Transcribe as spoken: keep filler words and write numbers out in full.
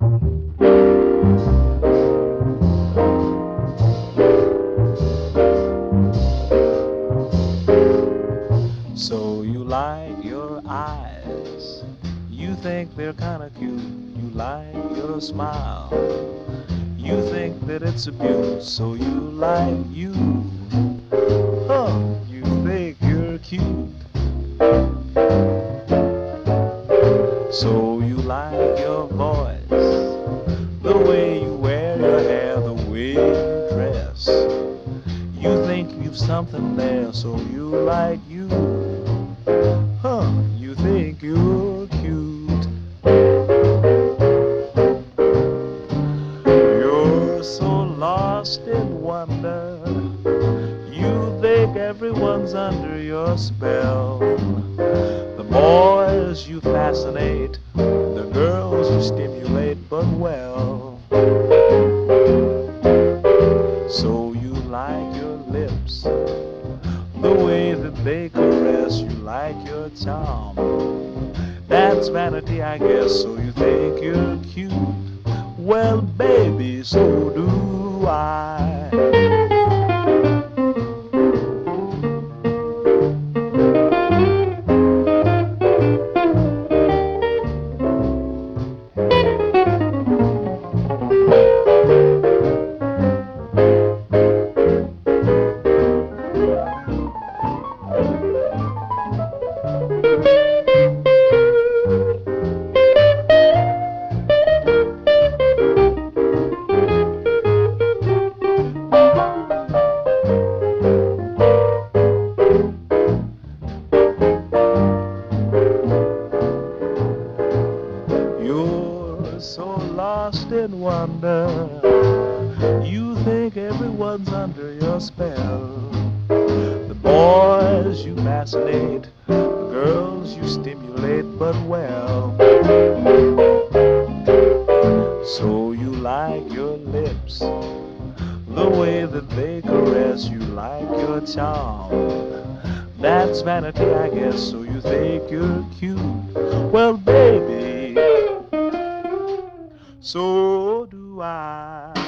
So you like your eyes, you think they're kinda cute. You like your smile, you think that it's a beaut. So you like you, huh, you think you're cute. So you like your voice, the way you wear your hair, the way you dress. You think you've something there, so you like you, huh, you think you're cute. You're so lost in wonder, you think everyone's under your spell. The boys you fascinate, the girls you stimulate, but well. So you like your lips, the way that they caress. You like your charm, that's vanity, I guess. So you think you're cute, well baby, so do I. You're so lost in wonder, you think everyone's under your spell. The boys you fascinate, the girls you stimulate, but well. So you like your lips, the way that they caress. You like your charm, that's vanity, I guess. So you think you're cute, well baby, so do I.